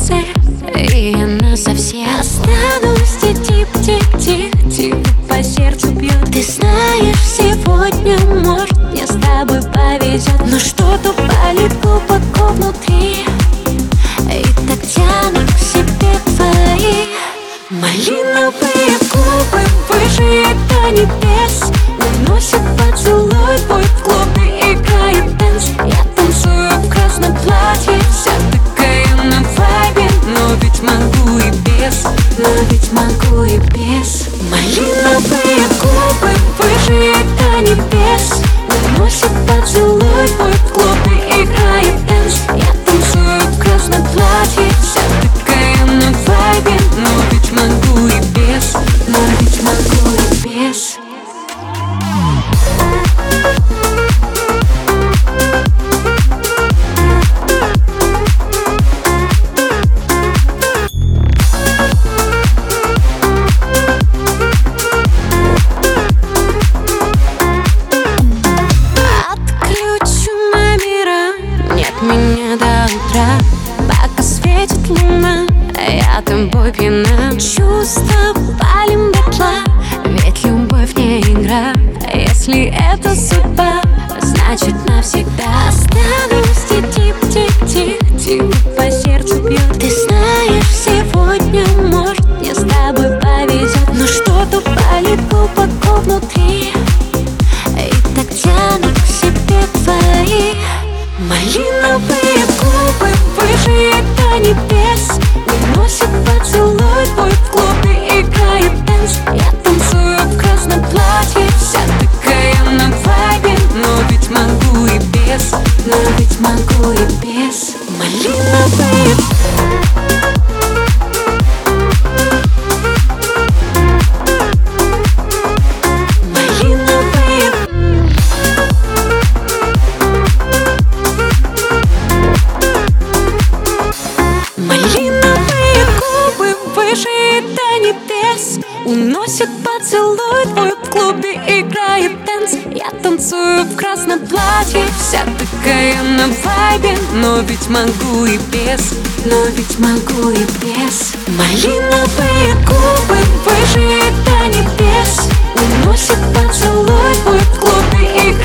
сердце, и она совсем. Останусь тихо-тихо-тихо по сердцу бьет. Ты знаешь, сегодня, может, мне с тобой повезет, но что-то болит глубоко внутри, и так тянут к себе твои малиновые губы. Выше до небес уносит поцелуй твой. В клубе играет дэнс, я танцую в красном платье, вся такая на вайбе. Но ведь могу и без, но ведь могу и без. Малиновые губы, выше до небес уносит поцелуй твой. В клубе играет дэнс, я танцую в красном платье, вся такая на вайбе. Но ведь могу и без, но ведь могу и без. Меня до утра, пока светит луна, я тобой пьяна. Чувства палим дотла, ведь любовь не игра. Если это судьба, значит навсегда. Останусь тихо-тихо-тихо по сердцу бьет. Ты знаешь, сегодня, может, мне с тобой повезет, но что-то болит глубоко внутри, и так тянут к себе твои малиновые губы. Выше до небес уносит поцелуй твой. В клубе играет дэнс, я танцую в красном платье, вся такая на вайбе. Но ведь могу и без, но ведь могу и без. Малиновые уносит поцелуй твой. В клубе играет дэнс, я танцую в красном платье, вся такая на вайбе. Но ведь могу и без, но ведь могу и без. Малиновые губы, выше до небес уносит поцелуй твой. В клубе